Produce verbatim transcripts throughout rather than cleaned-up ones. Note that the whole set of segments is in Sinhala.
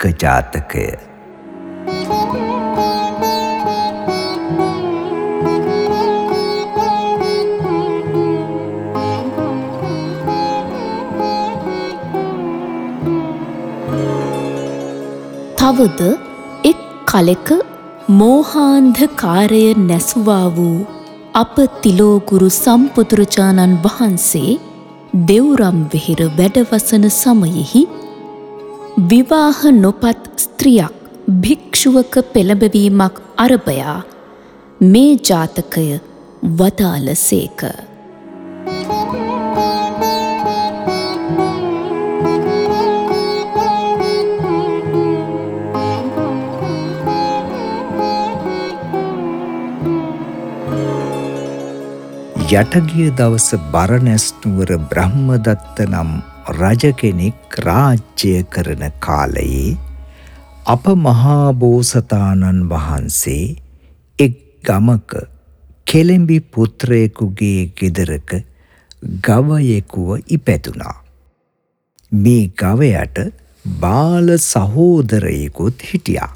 මුනික ජාතකය. තවද එක් කලෙක මෝහාන්ධකාරය නැසුවා වූ අප තිලෝගුරු සම්බුදුරජාණන් වහන්සේ දෙව්රම් වෙහෙර වැඩවසන සමයෙහි විවාහ නොපත් ස්ත්‍රියක් භික්ෂුවක පෙළඹවීමක් අරබයා මේ ජාතකය වදාළසේක. යටගිය දවස බරණැස් නුවර බ්‍රහ්මදත්ත නම් රජ කෙනෙක් රාජ්‍ය කරන කාලයේ අප මහා බෝසතාණන් වහන්සේ එක් ගමක කෙළඹි පුත්‍රයෙකුගේ ගෙදරක ගවයෙකුව ඉපැතුණා. මේ ගවයට බාල සහෝදරයෙකුත් හිටියා.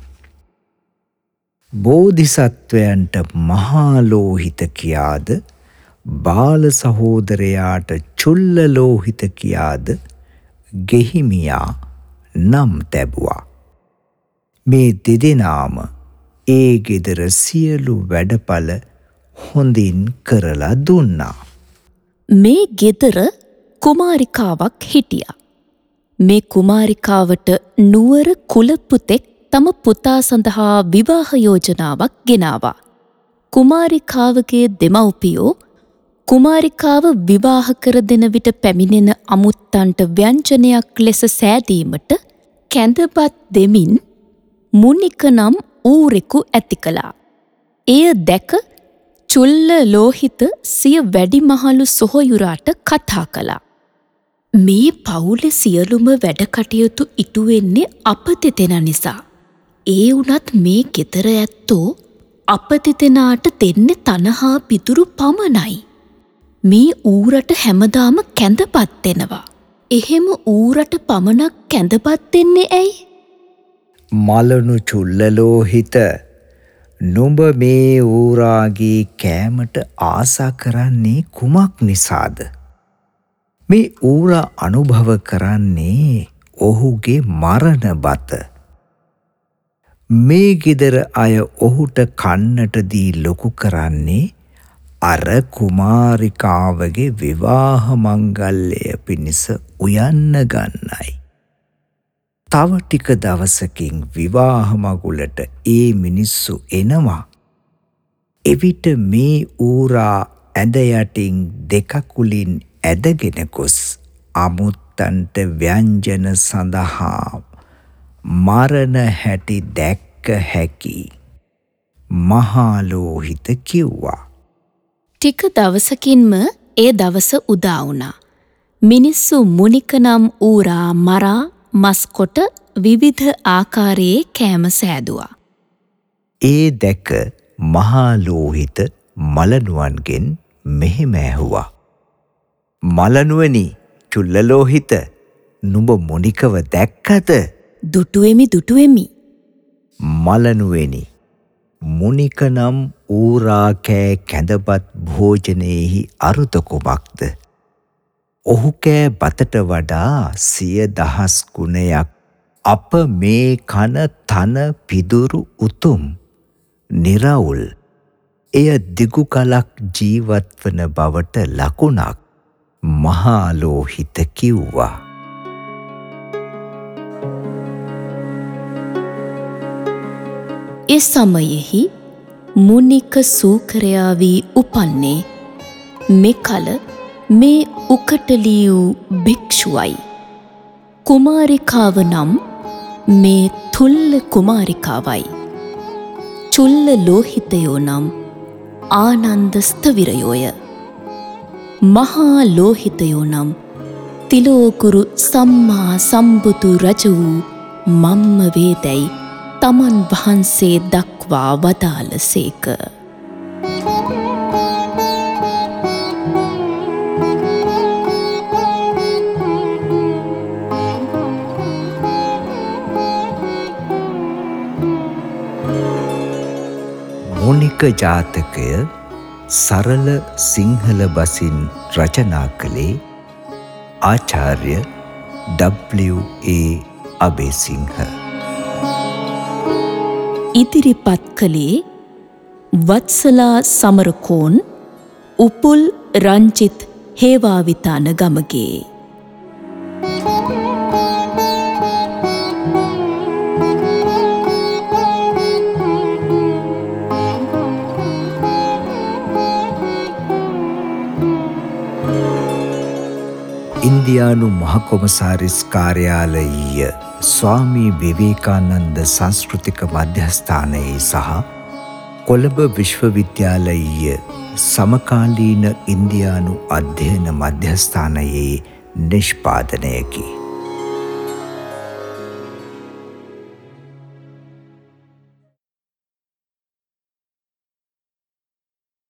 බෝධිසත්වයන්ට මහාලෝහිත කියාද බාල සහෝදරයාට චුල්ලලෝහිත කියාද ගෙහිමියා නම් තැබුවා. මේ දෙදෙනාම ඒ ගෙදර සියලු වැඩපල හොඳින් කරලා දුන්නා. මේ ගෙදර කුමාරිකාවක් හිටියා. මේ කුමාරිකාවට නුවර කුලපුතෙක් තම පුතා සඳහා විවාහ යෝජනාවක් ගෙනාවා. කුමාරිකාවගේ දෙමව්පියෝ කුමාරිකාව විවාහ කර දෙන විට පැමිණෙන අමුත්තන්ට ව්‍යංජනයක් ලෙස සෑදීමට කැඳපත් දෙමින් මුනික නම් ඌරෙකු ඇති කළා. එය දැක චුල්ල ලෝහිත සිය වැඩිමහලු සොහොයුරාට කතා කළා. මේ පවුලේ සියලුම වැඩ කටයුතු ඉටු වෙන්නේ අප දෙදෙනා නිසා. ඒ වුණත් මේ ගෙදර ඇත්තෝ අප දෙදෙනාට දෙන්නේ තනහා පිදුරු පමණයි. මේ ඌරට හැමදාම කැඳපත් දෙනවා. එහෙම ඌරට පමණක් කැඳපත් දෙන්නේ ඇයි? මලනු චුල්ලලෝහිත, නුඹ මේ ඌරාගේ කෑමට ආසා කරන්නේ කුමක් නිසාද? මේ ඌරා අනුභව කරන්නේ ඔහුගේ මරණ බත. මේ ගෙදර අය ඔහුට කන්නට දී ලොකු කරන්නේ අර කුමාරිකාවගේ විවාහ මංගල්‍යය පිණිස උයන්න ගන්නයි. තව ටික දවසකින් විවාහ මගුලට ඒ මිනිස්සු එනවා. එවිට මේ ඌරා ඇඳ යටින් දෙකකුලින් ඇදගෙන ගොස් අමුත්තන්ට ව්‍යංජන සඳහා මරණ හැටි දැක්ක හැකි මහාලෝහිත කිව්වා. ටික දවසකින්ම ඒ දවස උදා වුණා. මිනිස්සු මුනික නම් ඌරා මරා මස්කොට විවිධ ආකාරයේ කෑම සෑදුවා. ඒ දැක මහාලෝහිත මලනුවන්ගෙන් මෙහෙම ඇහුවා. මලනුවනි, චුල්ලලෝහිත, නුඹ මුනිකව දැක්කද? දුටුවෙමි දුටුවෙමි. මලනුවනි, මුනික නම් ඌරා කෑ කැඳපත් භෝජනයෙහි අරුත කුමක්ද? ඔහු කෑ බතට වඩා සිය දහස් ගුණයක් අප මේ කන තන පිදුරු උතුම් නිරවුල් එය දිගු කලක් ජීවත් වන බවට ලකුණක් මහාලෝහිත කිව්වා. ඒ සමයෙහි මුනික සූකරයා වී උපන්නේ මෙකල මේ උකටලී වූ භික්ෂුවයි. කුමාරිකාව නම් මේ තුල්ල කුමාරිකාවයි. චුල්ල ලෝහිතයෝ නම් ආනන්ද ස්ථවිරයෝය. මහා ලෝහිතයෝ නම් තිලෝගුරු සම්මා සම්බුදු රජ වූ මම්ම වේදැයි තමන් වහන්සේ දක්වා වදාළසේක. එක ජාතකය සරල සිංහල බසින් රචනා කළේ ආචාර්ය ඩබ්ලිව් ඒ අබේසිංහ. ඉදිරිපත් කළේ වත්සලා සමරකෝන් උපුල් රංචිත් හේවාවිතාන ගමගේ. ඉන්දියානු මහකොමසාරිස් කාර්යාලයීය ස්වාමී විවේකානන්ද සංස්කෘතික මධ්‍යස්ථානයේ සහ කොළඹ විශ්වවිද්‍යාලයීය සමකාලීන ඉන්දියානු අධ්‍යයන මධ්‍යස්ථානයේ නිෂ්පාදනයකි.